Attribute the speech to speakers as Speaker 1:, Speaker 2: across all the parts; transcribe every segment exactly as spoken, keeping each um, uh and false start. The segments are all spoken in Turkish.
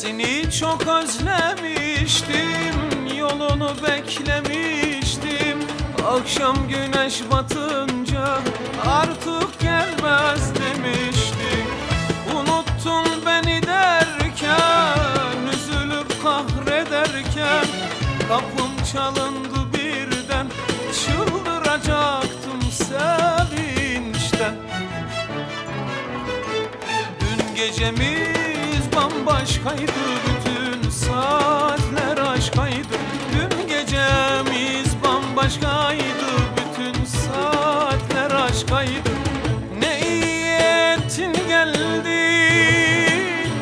Speaker 1: Seni çok özlemiştim, yolunu beklemiştim. Akşam güneş batınca artık gelmez demiştim. Unuttun beni derken, üzülüp kahrederken, kapım çalındı birden, çıldıracaktım sevinçten. Dün gecemiz bambaşkaydı, bütün saatler aşkaydı. Dün gecemiz bambaşkaydı, bütün saatler aşkaydı. Ne iyi ettin geldin,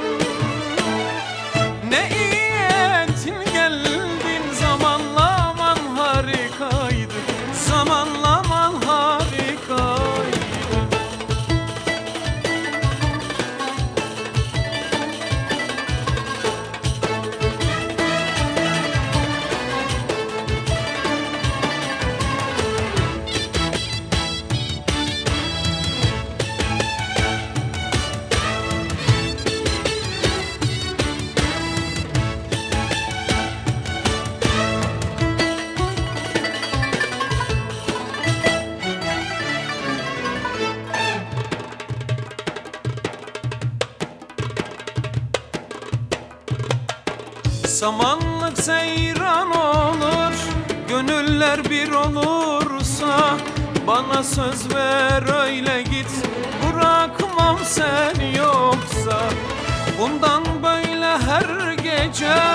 Speaker 1: ne iyi ettin geldin. Zamanlaman harikaydı, zamanlaman harikaydı. Samanlık seyran olur, gönüller bir olursa. Bana söz ver öyle git, bırakmam sen yoksa. Bundan böyle her gece